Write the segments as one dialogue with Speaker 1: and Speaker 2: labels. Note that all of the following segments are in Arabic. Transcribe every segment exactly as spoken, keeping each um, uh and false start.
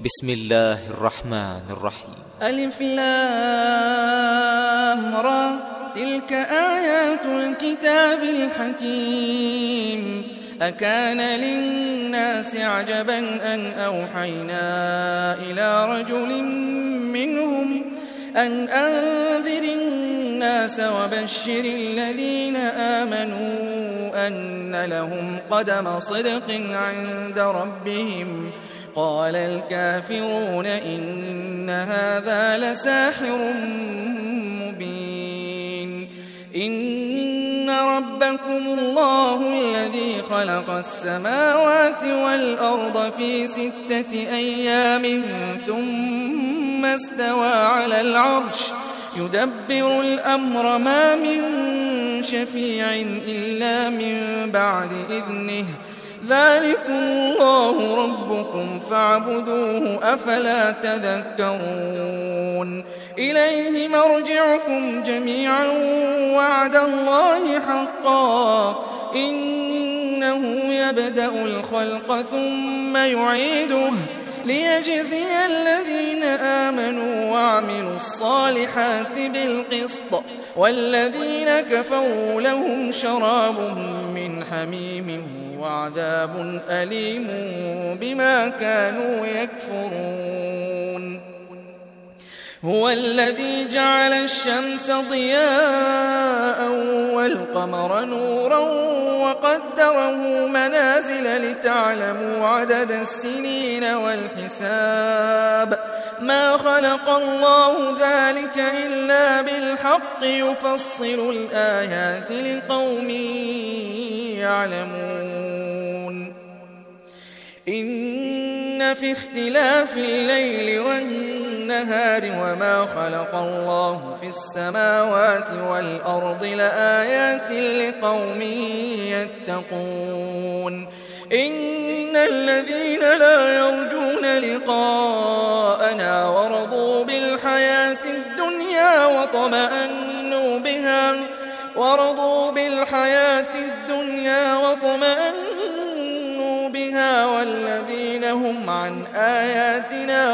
Speaker 1: بسم الله الرحمن الرحيم.
Speaker 2: ألف لام را، تلك آيات الكتاب الحكيم. أكان للناس عجبا أن أوحينا إلى رجل منهم أن أنذر الناس وبشر الذين آمنوا أن لهم قدم صدق عند ربهم. قال الكافرون إن هذا لساحر مبين. إن ربكم الله الذي خلق السماوات والأرض في ستة أيام ثم استوى على العرش يدبر الأمر ما من شفيع إلا من بعد إذنه. ذلكم الله ربكم فاعبدوه أفلا تذكرون. إليه مرجعكم جميعا وعد الله حقا إنه يبدأ الخلق ثم يعيده ليجزي الذين آمنوا وعملوا الصالحات بالقسط والذين كفروا لهم شراب من حميم وعذاب أليم بما كانوا يكفرون. هو الذي جعل الشمس ضياء والقمر نورا وقدره منازل لتعلموا عدد السنين والحساب. ما خلق الله ذلك إلا بالحق يفصل الآيات لقوم يعلمون. إن في اختلاف الليل والنهار وما خلق الله في السماوات والأرض لآيات لقوم يتقون. إن الذين لا يرجون لقاءنا ورضوا بالحياة الدنيا وطمأنوا بها ورضوا بالحياة الدنيا وطمأنوا بها والذين هم عن آياتنا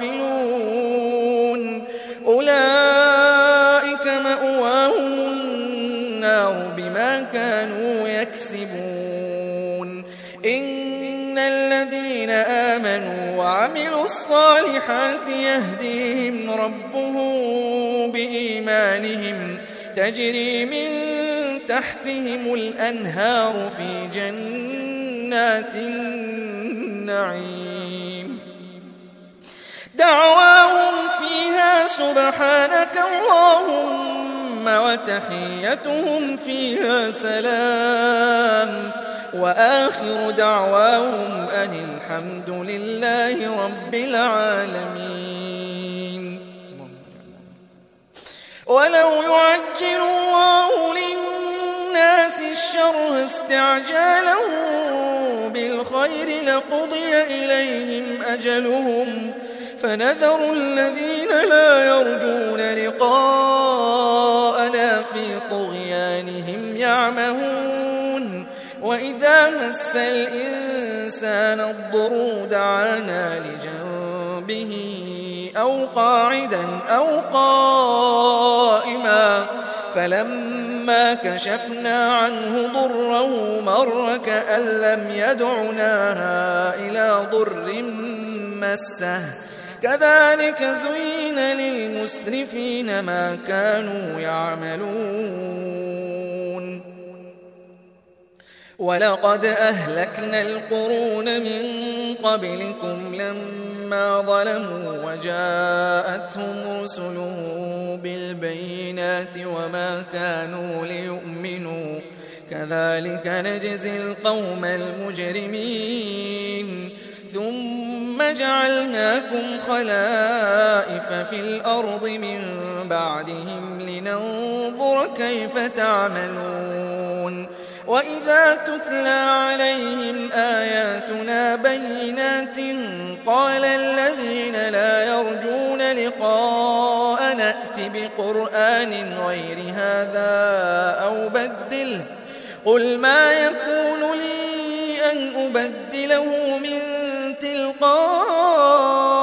Speaker 2: غافلون أولئك مأواهم النار بما كانوا يكسبون. إن الذين آمنوا وعملوا الصالحات يهديهم ربهم بإيمانهم تجري من تحتهم الأنهار في جنات النعيم. دعواهم فيها سبحانك اللهم وتحيتهم فيها سلام وآخر دعواهم أن الحمد لله رب العالمين. ولو يعجل الله للناس الشر استعجاله بالخير لقضي إليهم أجلهم فنذر الذين لا يرجون لقاءنا في طغيانهم يعمهون. وإذا مس الإنسان الضر دعانا لجنبه أو قاعدا أو قائما فلما كشفنا عنه ضره مر كأن لم يدعنا إلى ضر مسه. كذلك زين للمسرفين ما كانوا يعملون. ولقد أهلكنا القرون من قبلكم لما ظلموا وجاءتهم رسلهم بالبينات وما كانوا ليؤمنوا كذلك نجزي القوم المجرمين. ثم جعلناكم خلائف في الأرض من بعدهم لننظر كيف تعملون. وإذا تتلى عليهم آياتنا بينات قال الذين لا يرجون لقاء نأت بقرآن غير هذا أو بدله قل ما يكون لي أن أبدله من تلقاء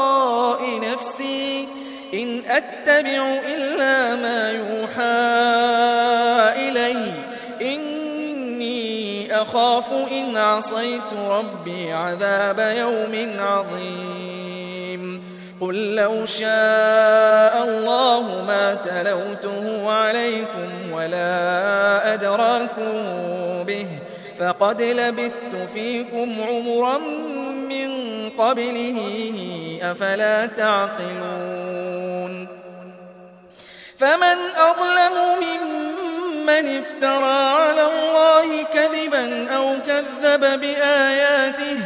Speaker 2: أخاف إن عصيت ربي عذاب يوم عظيم قل لو شاء الله ما تلوته عليكم ولا أدراكم به فقد لبثت فيكم عمرا من قبله أفلا تعقلون فمن أظلم ممن افترى على الله كذبا أو كذب بآياته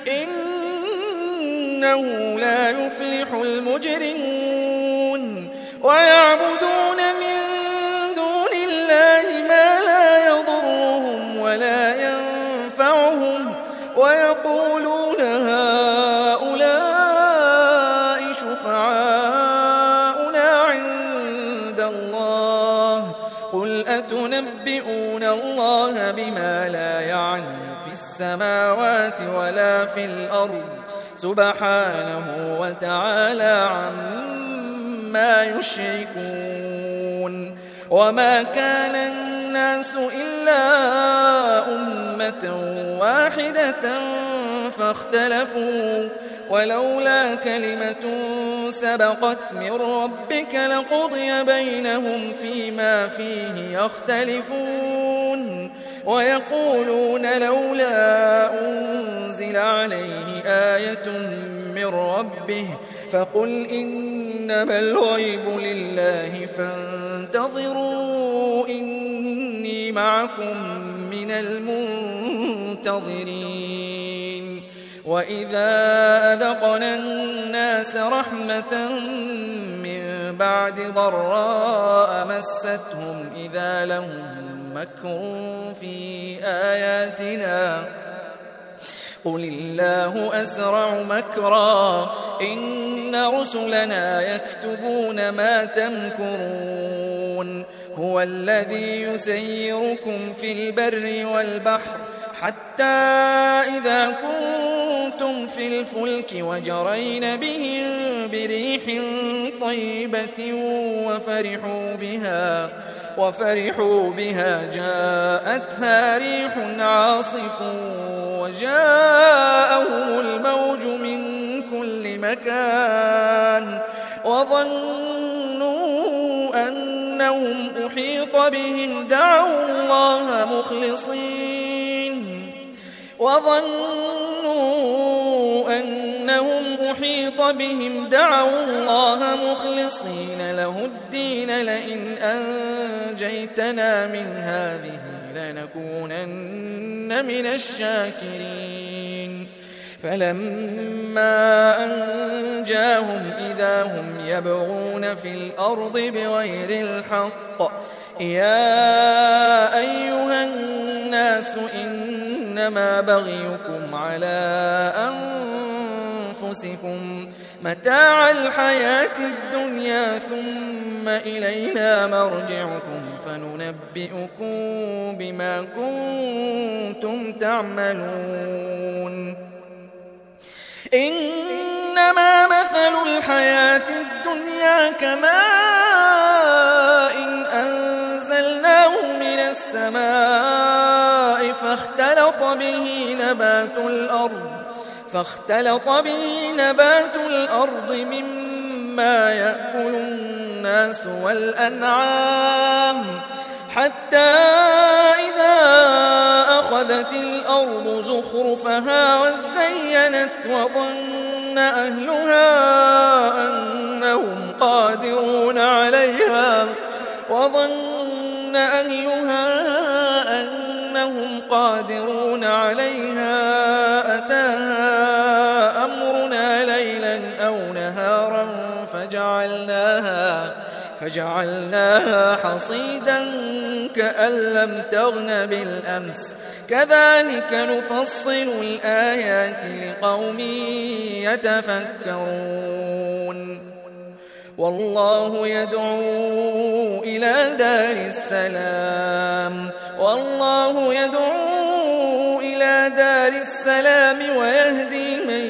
Speaker 2: إنه لا يفلح المجرمون ويعبدون من دون الله ما لا يضرهم ولا ينفعهم ويقولون هؤلاء شفعاؤنا عند الله قل أتنبئون الله بما لا يعلم في السماوات ولا في الأرض سبحانه وتعالى عما يشركون وما كان الناس إلا أمة واحدة فاختلفوا ولولا كلمة سبقت من ربك لقضي بينهم فيما فيه يختلفون ويقولون لولا أنزل عليه آية من ربه فقل إنما الغيب لله فانتظروا إني معكم من المنتظرين وإذا أذقنا الناس رحمة من بعد ضراء مستهم إذا لهم مكر في آياتنا قل الله أسرع مكرا إن رسلنا يكتبون ما تمكرون هو الذي يسيركم في البر والبحر حتى إذا كنتم في الفلك وجرين بهم بريح طيبة وفرحوا بها وفرحوا بها جاءتها ريح عاصف وجاءهم الموج من كل مكان وظنوا أنهم أحيط بهم دعوا الله مخلصين وظنوا أنهم أحيط بهم دعوا الله مخلصين له الدين لئن أنجيتنا من هذه لنكونن من الشاكرين فلما أنجاهم إذا هم يبغون في الأرض بغير الحق يا أيها الناس إنما بغيكم على أنفسكم متاع الحياة الدنيا ثم إلينا مرجعكم فننبئكم بما كنتم تعملون إنما مثل الحياة الدنيا كماء أنزلناه من السماء فاختلط به نبات الأرض فاختلط به نبات الأرض مما يأكل الناس والأنعام حتى إذا أخذت الأرض زخرفها وزينت وظن أهلها أنهم قادرون عليها وظن أهلها أنهم قادرون عليها أتاها أمرنا ليلا أو نهارا فجعلناها فجعلناها حصيدا كأن لم تغن بالأمس كذلك نفصل الآيات لقوم يتفكرون والله يدعو إلى دار السلام والله يدعو إلى دار السلام ويهدي من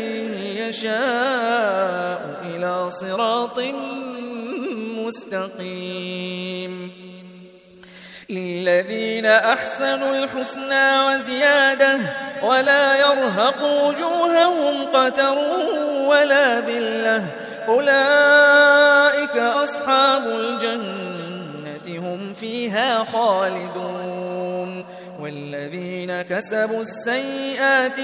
Speaker 2: يشاء إلى صراط مستقيم للذين أحسنوا الحسنى وزيادة ولا يرهق وجوههم قتر ولا ذلة أولئك أصحاب الجنة هم فيها خالدون والذين كسبوا السيئات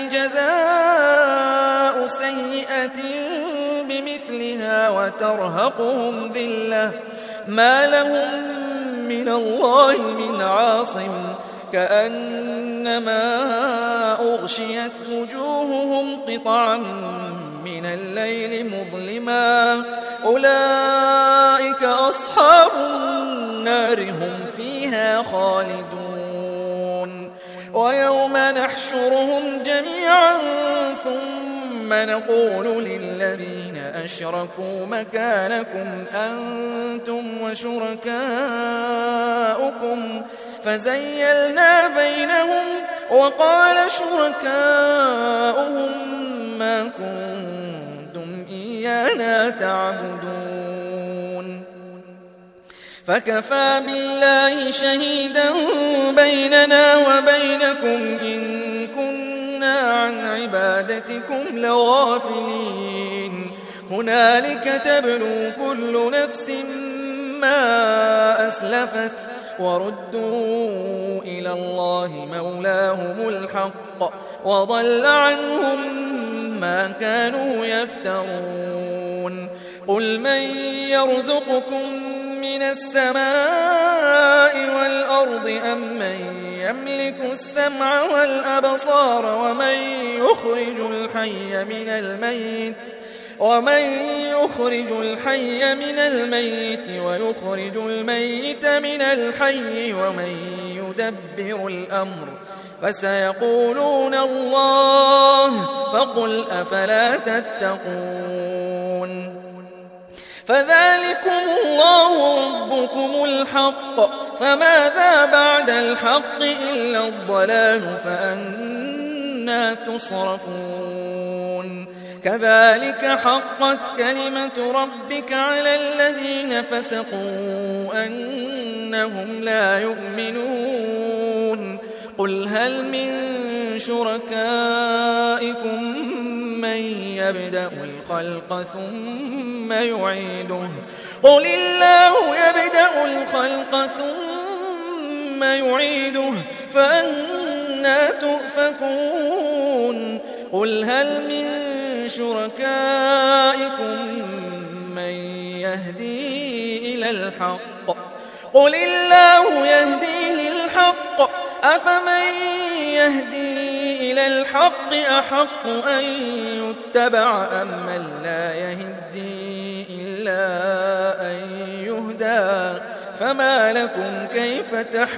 Speaker 2: جزاء سيئة بمثلها وترهقهم ذلة ما لهم من الله من عاصم كأنما أغشيت وجوههم قطعا من الليل مظلما أولئك أصحاب النار هم فيها خالدون ويوم نحشرهم جميعا ثم نقول للذين أشركوا مكانكم أنتم وشركاؤكم فزيلنا بينهم وقال شركاؤهم ما كنتم إيانا تعبدون فكفى بالله شهيدا بيننا وبينكم إن كنا عن عبادتكم لغافلين هنالك تبلو كل نفس ما أسلفت وردوا إلى الله مولاهم الحق وضل عنهم ما كانوا يفترون قل من يرزقكم من السماء والأرض أم من يملك السمع والأبصار ومن يخرج الحي من الميت ومن يخرج الحي من الميت ويخرج الميت من الحي ومن يدبر الأمر فسيقولون الله فقل أفلا تتقون فذلكم الله ربكم الحق فماذا بعد الحق إلا الضلال فأنى تصرفون كذلك حقت كلمة ربك على الذين فسقوا أنهم لا يؤمنون قل هل من شركائكم من يبدأ الخلق ثم يعيده قل الله يبدأ الخلق ثم يعيده فأنى تؤفكون قل هل من شركائكم من يهدي إلى الحق قل الله يهدي للحق أفمن يهدي إلى الحق أحق أن يتبع أم من لا يهدي إلا أن يهدى فما لكم كيف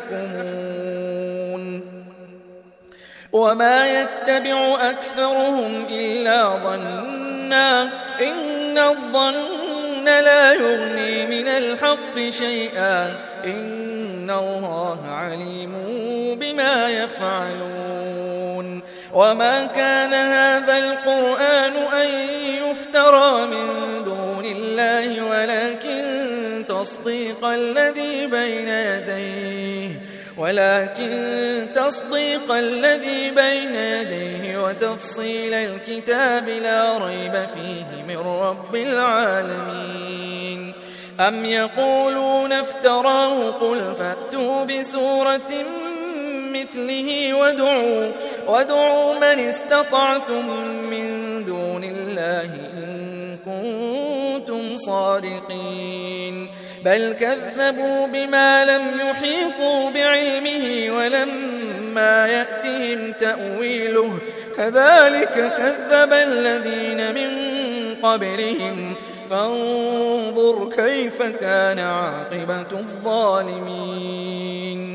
Speaker 2: تحكمون وما يتبع أكثرهم إلا ظنا إن الظن لا يغني من الحق شيئا إن الله عليم بما يفعلون وما كان هذا القرآن أن يفترى من دون الله ولكن تصديق الذي بين يديه ولكن تصديق الذي بين يديه وتفصيل الكتاب لا ريب فيه من رب العالمين أم يقولون افتراه قل فأتوا بسورة مثله وادعوا وادعوا من استطعتم من دون الله إن كنتم صادقين بل كذبوا بما لم يحيطوا بعلمه ولما يأتهم تأويله كذلك كذب الذين من قبلهم فانظر كيف كان عاقبة الظالمين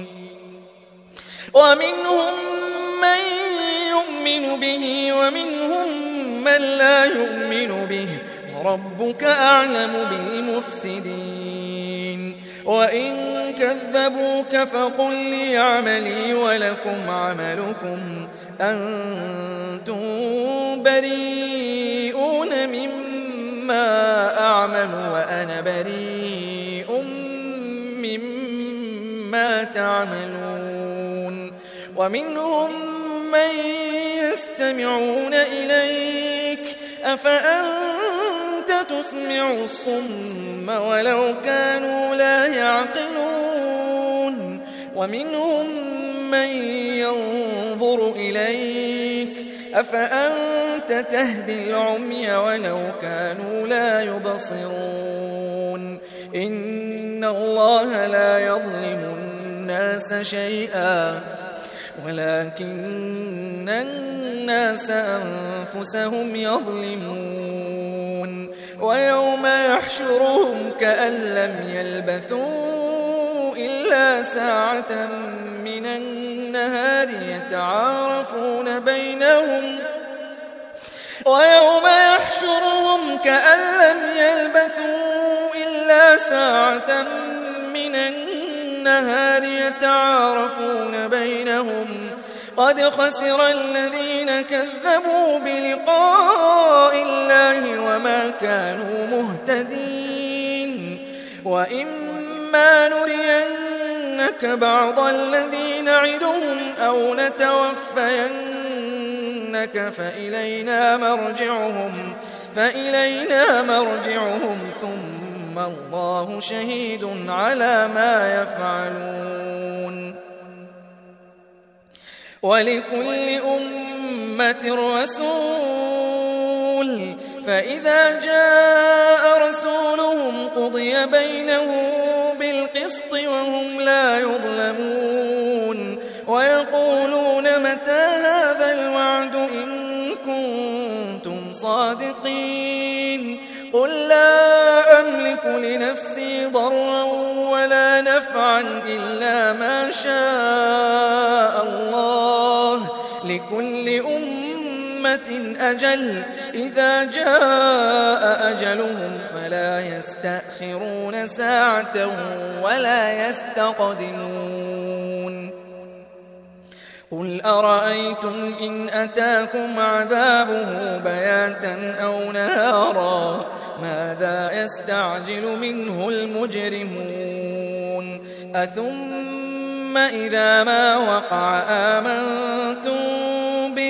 Speaker 2: ومنهم من يؤمن به ومنهم من لا يؤمن به وربك أعلم بالمفسدين وإن كذبوك فقل لي عملي ولكم عملكم أنتم بريئون مما أعمل وأنا بريء مما ما تعملون ومنهم من يستمعون إليك أفأنت تسمع الصم ولو كانوا لا يعقلون ومنهم من ينظر إليك أفأنت تهدي العمي ولو كانوا لا يبصرون إن الله لا يظلم الناس شيئا ولكن الناس أنفسهم يظلمون ويوم يحشرهم كأن لم يلبثوا إلا ساعة من النهار يتعارفون بينهم ويوم يحشرهم كأن لم يلبثوا إلا ساعة من النهار يتعارفون بينهم قد خسر الذين كذبوا بلقاء الله وما كانوا مهتدين وإما نرينك بعض الذي نعدهم أو نتوفينك فإلينا مرجعهم فإلينا مرجعهم ثم الله شهيد على ما يفعلون ولكل أمة رسول فإذا جاء رسولهم قضي بينهم بالقسط وهم لا يظلمون ويقولون متى هذا الوعد إن كنتم صادقين قل لا أملك لنفسي ضرا ولا نفعا إلا ما شاء الله لكل أمة أجل إذا جاء أجلهم فلا يستأخرون ساعة ولا يستقدمون قل أرأيتم إن أتاكم عذابه بياتا أو نهارا ماذا يستعجل منه المجرمون أثم إذا ما وقع آمنتم به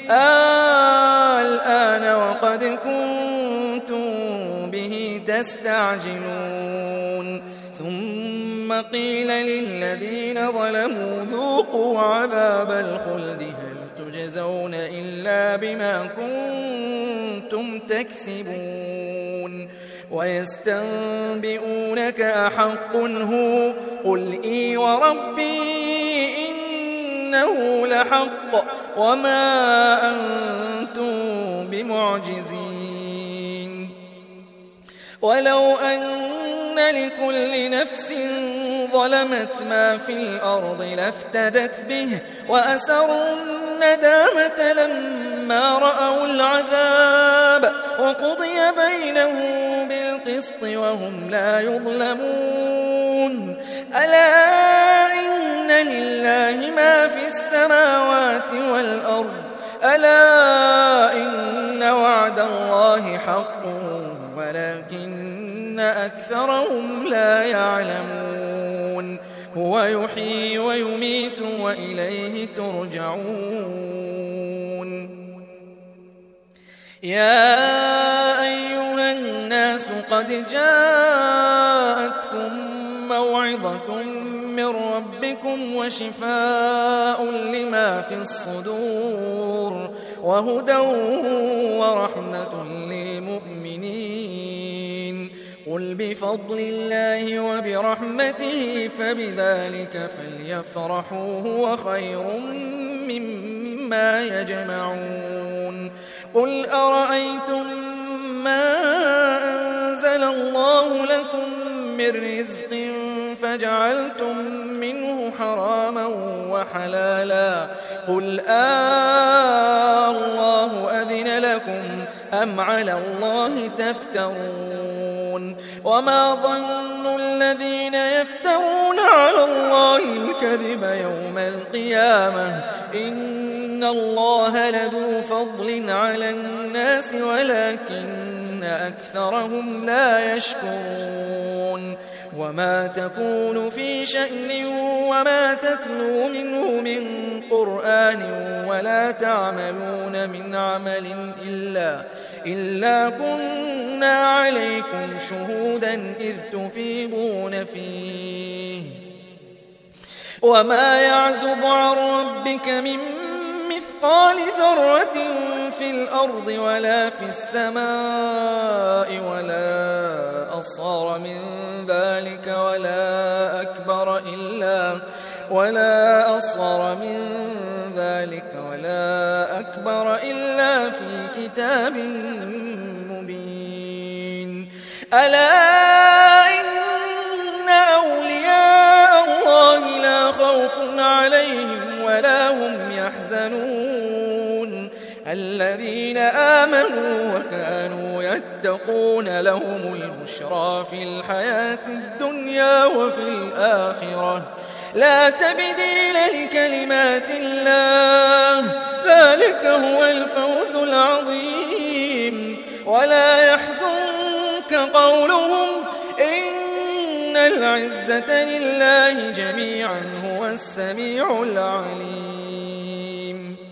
Speaker 2: الآن وقد كنتم به تستعجلون ثم قيل للذين ظلموا ذوقوا عذاب الخلد هل تجزون إلا بما كنتم تكسبون ويستنبئونك أحق هو قل إي وربي إنه لحق وما أنتم بمعجزين ولو أن لكل نفس ظلمت ما في الأرض لافتدت به وأسروا الندامة لما رأوا العذاب وقضي بينهم بالقسط وهم لا يظلمون ألا إن لله ما في السماوات والأرض ألا إن وعد الله حق ولكن أكثرهم لا يعلمون هو يحيي ويميت وإليه ترجعون يا أيها الناس قد جاءتكم موعظة من ربكم وشفاء لما في الصدور وهدى ورحمة للمؤمنين قل بفضل الله وبرحمته فبذلك فليفرحوا هو خير مما يجمعون قل أرأيتم ما أنزل الله لكم من رزق فجعلتم منه حراما وحلالا قل آه الله أذن لكم أم على الله تفترون وما ظن الذين يفترون على الله الكذب يوم القيامة إن الله لذو فضل على الناس ولكن ولكن أكثرهم لا يشكرون وما تكون في شأن وما تتلو منه من قرآن ولا تعملون من عمل إلا, إلا كنا عليكم شهودا إذ تفيضون فيه وما يعزب عن ربك من مثقال ذرة في الأرض ولا في السماء ولا أصغر من ذلك ولا أكبر إلا ولا أصغر من ذلك ولا أكبر إلا في كتاب مبين. ألا إن أولياء الله لا خوف عليهم ولا هم يحزنون الذين آمنوا وكانوا يتقون لهم البشرى في الحياة الدنيا وفي الآخرة لا تبديل لكلمات الله ذلك هو الفوز العظيم. ولا يحزنك قولهم إن العزة لله جميعا هو السميع العليم.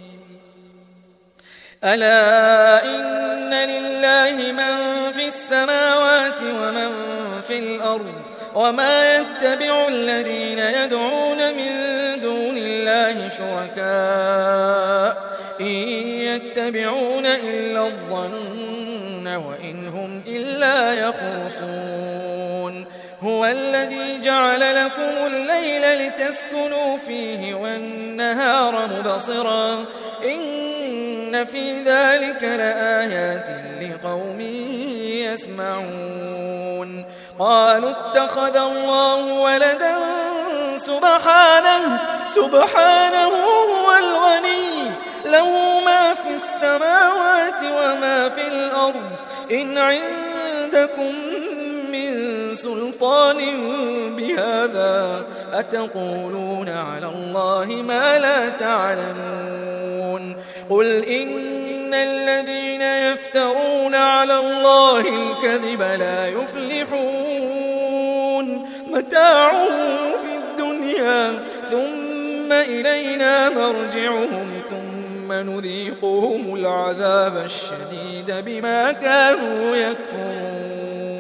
Speaker 2: ألا إن لله من في السماوات ومن في الأرض وما يتبع الذين يدعون من دون الله شركاء إن يتبعون إلا الظن وإن هم إلا يخرصون. هو الذي جعل لكم الليل لتسكنوا فيه والنهار مبصرا إن في ذلك لآيات لقوم يسمعون. قالوا اتخذ الله ولدا سبحانه سبحانه هو الغني له ما في السماوات وما في الأرض إن عندكم من سلطان بهذا أتقولون على الله ما لا تعلمون. قل إن الذين يفترون على الله الكذب لا يفلحون متاع في الدنيا ثم إلينا مرجعهم ثم نذيقهم العذاب الشديد بما كانوا يكفرون.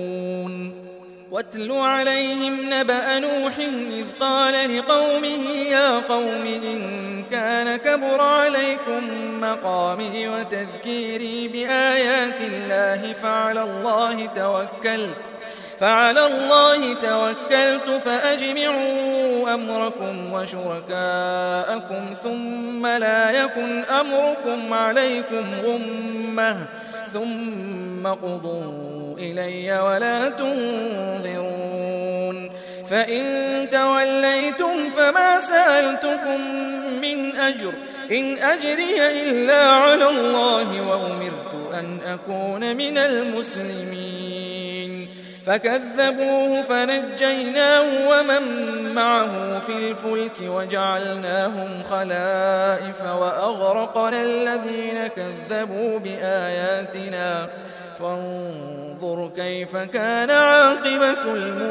Speaker 2: واتل عليهم نبأ نوح إذ قال لقومه يا قوم إن كان كبر عليكم مقامي وتذكيري بآيات الله فعلى الله توكلت فعلى الله توكلت فأجمعوا أمركم وشركاءكم ثم لا يكن أمركم عليكم غمة ثم قضوا إلي ولا تنظرون. فإن توليتم فما سألتكم من أجر إن أجري إلا على الله وأمرت أن أكون من المسلمين. فكذبوه فنجيناه ومن معه في الفلك وجعلناهم خلائف وأغرقنا الذين كذبوا بآياتنا فانظر كيف كان عاقبة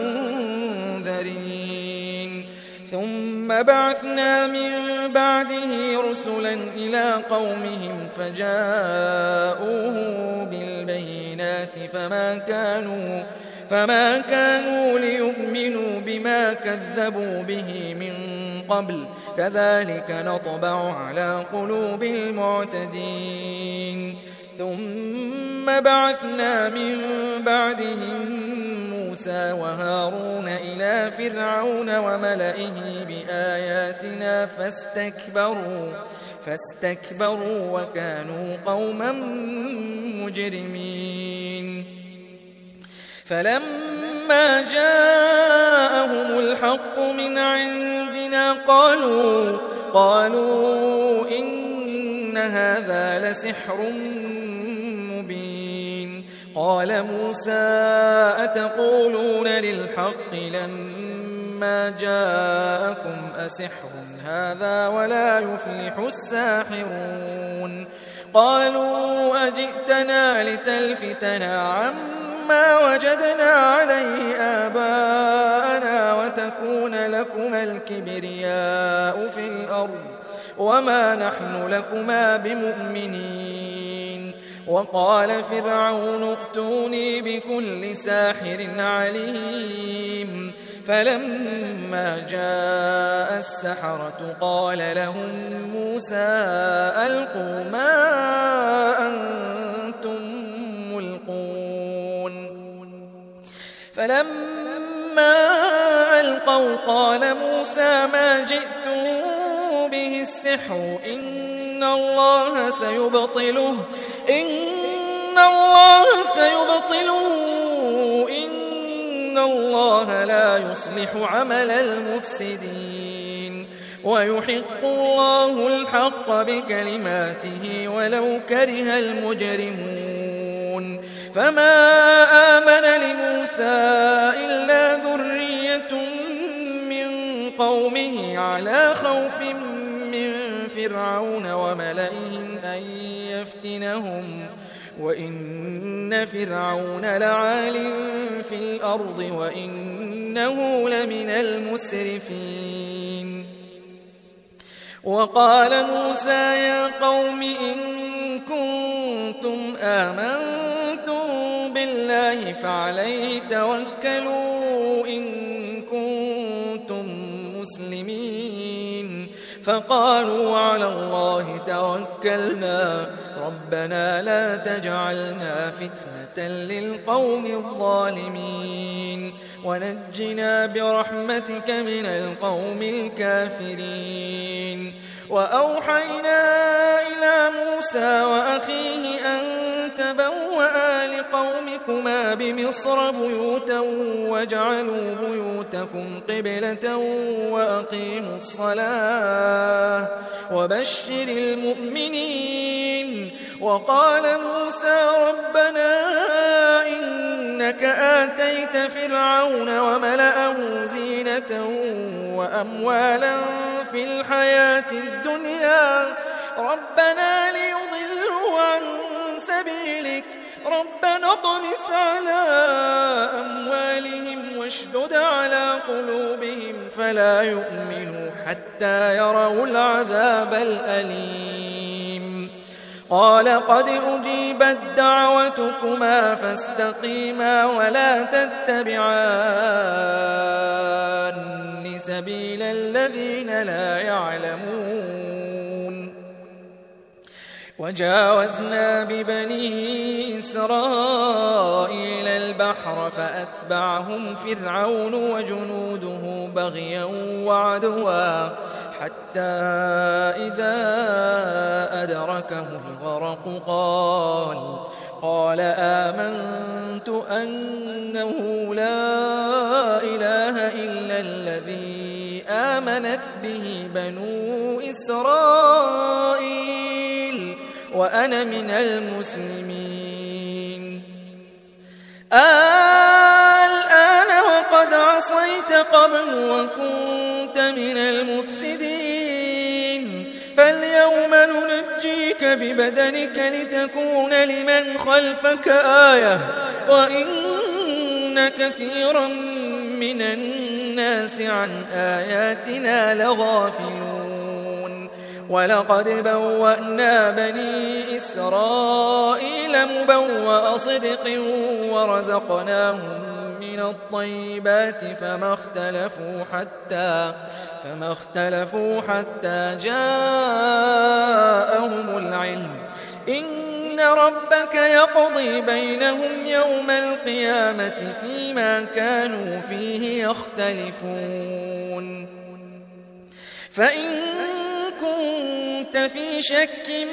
Speaker 2: المنذرين. ثم بعثنا من بعده رسلا إلى قومهم فجاءوه بالبينات فما كانوا فما كانوا ليؤمنوا بما كذبوا به من قبل كذلك نطبع على قلوب المعتدين. ثم بعثنا من بعدهم موسى وهارون إلى فرعون وملئه بآياتنا فاستكبروا فاستكبروا وكانوا قوما مجرمين. فلما جاءهم الحق من عندنا قالوا قالوا إن هذا لسحر مبين. قال موسى أتقولون للحق لما جاءكم أسحر هذا ولا يفلح الساحرون. قالوا أجئتنا لتلفتنا عما وجدنا عليه آباءنا وتكون لكما الكبرياء في الأرض وما نحن لكما بمؤمنين. وقال فرعون ائتوني بكل ساحر عليم. فلما جاء السحرة قال لهم موسى ألقوا ما أنتم ملقون. فلما ألقوا قال موسى ما جئتم به السحر إن الله سيبطله إن الله سيبطله إن الله لا يصلح عمل المفسدين ويحق الله الحق بكلماته ولو كره المجرمون. فما آمن لموسى إلا ذرية من قومه على خوف من فرعون وملئهم أن يفتنهم وإن فرعون لعال في الأرض وإنه لمن المسرفين. وقال موسى يا قوم إن كنتم آمنتم بالله فعليه توكلوا إن كنتم مسلمين. فقالوا على الله توكلنا ربنا لا تجعلنا فتنة للقوم الظالمين ونجنا برحمتك من القوم الكافرين. وأوحينا إلى موسى وأخيه أن تبوأ لقومكما بمصر بيوتا واجعلوا بيوتكم قبلة وأقيموا الصلاة وبشر المؤمنين. وقال موسى ربنا إنك آتيت فرعون وملأه زينة وأموالا في الحياة الدنيا ربنا ليضلوا عن سبيلك ربنا اطمس على أموالهم واشدد على قلوبهم فلا يؤمنوا حتى يروا العذاب الأليم. قال قد أجيبت دعوتكما فاستقيما ولا تتبعان سبيل الذين لا يعلمون. وجاوزنا ببني إسرائيل البحر فأتبعهم فرعون وجنوده بغيا وعدوا حتى إذا أدركه الغرق قال قال آمنت أنه لا إله إلا الذي آمنت به بنو إسرائيل وأنا من المسلمين. الآن وقد عصيت قبل وكنت من المفسدين فاليوم ننجيك ببدنك لتكون لمن خلفك آية وإن كثيرا من الناس عن آياتنا لغافلون. ولقد بوأنا بني إسرائيل مبوأ صدق ورزقناهم من الطيبات فما اختلفوا حتى فما اختلفوا حتى جاءهم العلم إن ربك يقضي بينهم يوم القيامة فيما كانوا فيه يختلفون. فإن كنت في شك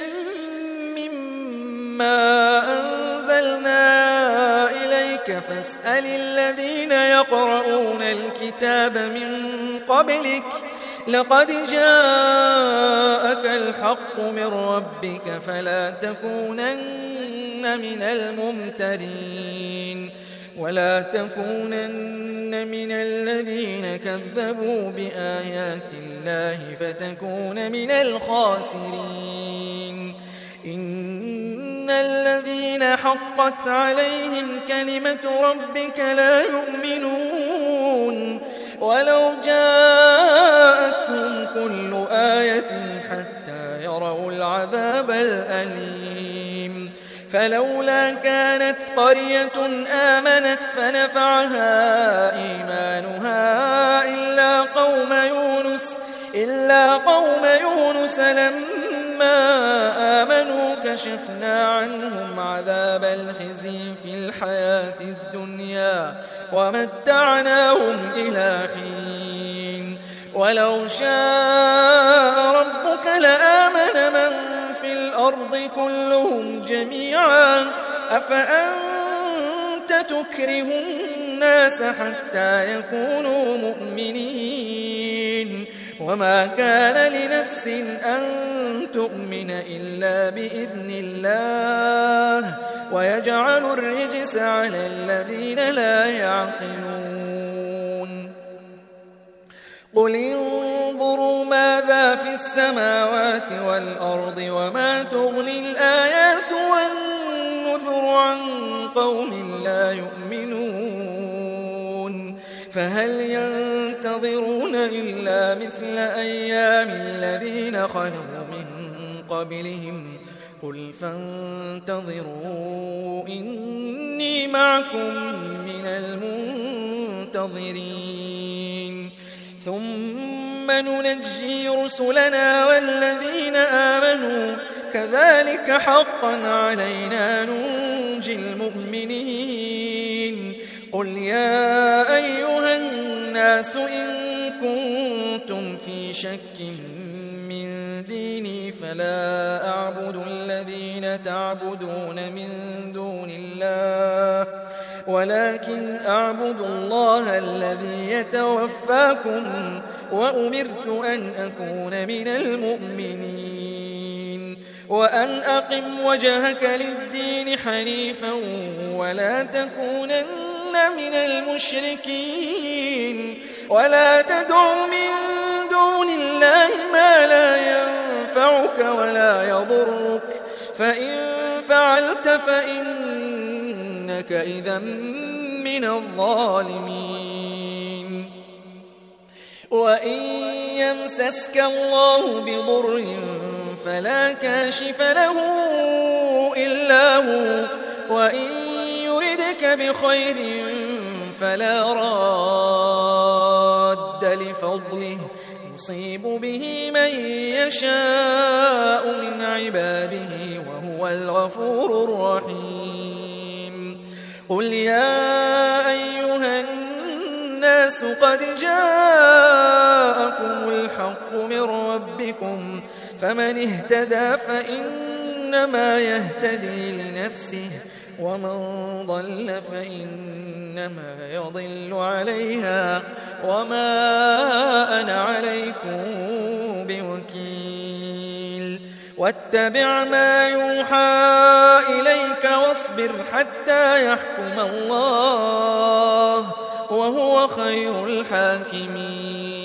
Speaker 2: مما أنزلنا إليك فاسأل الذين يقرؤون الكتاب من قبلك لقد جاءك الحق من ربك فلا تكونن من الممترين ولا تكونن من الذين كذبوا بآيات الله فتكون من الخاسرين. إن الذين حقت عليهم كلمة ربك لا يؤمنون ولو جاءتهم كل آية حتى يروا العذاب الأليم فلولا كانت قرية آمنت فنفعها إيمانها إلا قوم يونس إلا قوم يونس لما آمنوا كشفنا عنهم عذاب الخزي في الحياة الدنيا ومتعناهم إلى حين ولو شاء ربك لآمن من في الأرض كلهم جميعا أفأنت تكره الناس حتى يكونوا مؤمنين وما كان لنفس أن تؤمن إلا بإذن الله ويجعل الرجس على الذين لا يعقلون قل انظروا ماذا في السماوات والأرض وما تغني الآيات والنذر عن قوم لا يؤمنون فهل ينتظرون إلا مثل أيام الذين خلوا من قبلهم قل فانتظروا إني معكم من المنتظرين ثم ننجي رسلنا والذين آمنوا كذلك حقا علينا ننجي المؤمنين قل يا أيها الناس إن كنتم في شك من ديني فلا أعبد الذين تعبدون من دون الله ولكن أعبد الله الذي يتوفاكم وأمرت أن أكون من المؤمنين وأن أقم وجهك للدين حنيفا ولا تكونن من المشركين ولا تدع من دون الله ما لا ينفعك ولا يضرك فإن فعلت فإنك إذا من الظالمين وإن يمسسك الله بضر فلا كاشف له إلا هو وإن يردك بخير فلا راد لفضله يصيب به من يشاء من عباده وهو الغفور الرحيم قل يا أيها الناس قد جاءكم الحق من ربكم فمن اهتدى فإنما يهتدي لنفسه ومن ضل فإنما يضل عليها وما أنا عليكم بوكيل واتبع ما يوحى إليك واصبر حتى يحكم الله وهو خير الحاكمين